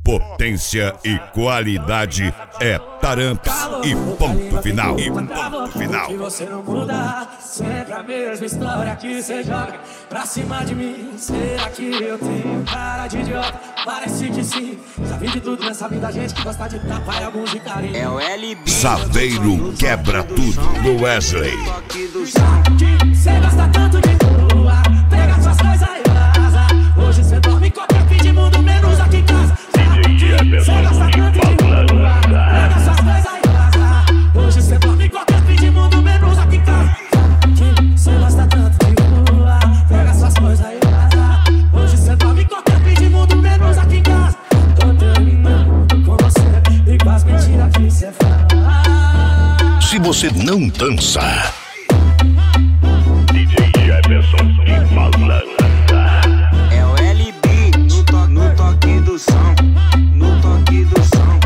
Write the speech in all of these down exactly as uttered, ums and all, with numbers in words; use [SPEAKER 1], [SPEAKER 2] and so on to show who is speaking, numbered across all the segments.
[SPEAKER 1] potência e qualidade é Taramps e ponto final. E ponto final.
[SPEAKER 2] Que você não muda, sempre a mesma história que você joga pra cima de mim. Será que eu tenho cara de idiota? Parece que sim. Já vi de tudo nessa vida, gente que gosta de tapar e alguns de carinho.
[SPEAKER 3] É o L B.
[SPEAKER 1] Saveiro quebra tudo no Wesley.
[SPEAKER 2] Cê gosta tanto de rua, pega suas coisas e vaza. Hoje cê dorme em qualquer fim de mundo, menos aqui em casa. Cê gosta tanto de rua, pega suas coisas e vaza. Hoje cê dorme em qualquer fim de mundo, menos aqui em casa. Cê gosta tanto de rua, pega suas coisas e vaza. Hoje cê dorme em qualquer fim de mundo, menos aqui em casa. Tô terminando com você e com as mentiras que cê fala.
[SPEAKER 1] Se você não dança,
[SPEAKER 3] É o L B no, to no toque do som, no toque do som.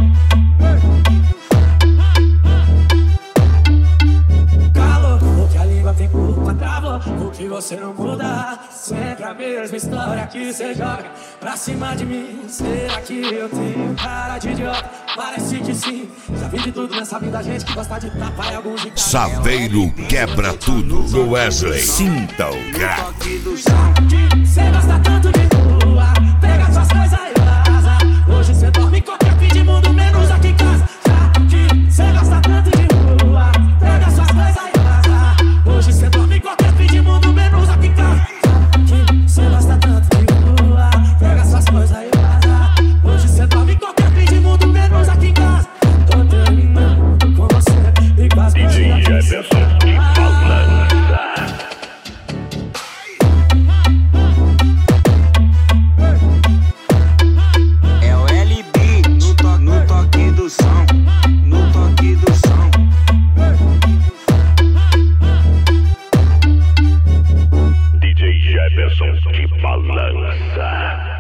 [SPEAKER 2] Calor, porque a língua tem culpa, travou, porque você não muda. Sempre a mesma história que você joga pra cima de mim. Será que eu tenho cara de idiota? Parece que sim. Já vi de tudo nessa vida, gente que gosta de tapar e alguns de carinho.
[SPEAKER 1] Saveiro quebra tudo no Wesley. Sinta o grau.
[SPEAKER 3] Toque do som.
[SPEAKER 2] Cê gosta tanto de rua, pega suas coisas e vaza. Hoje cê dorme em qualquer fim de mundo, menos aqui em casa. Cê gosta tanto de rua, pega suas coisas e vaza. Hoje cê dorme em qualquer fim de mundo, menos aqui em casa. Cê gosta tanto de rua, pega suas coisas e vaza. Hoje cê dorme em qualquer fim de mundo, menos aqui em casa. Tô terminando com você e com as mentiras que cê fala.
[SPEAKER 3] É o L B no, to no toque do som, no toque do som.
[SPEAKER 4] D J Jefferson que balança.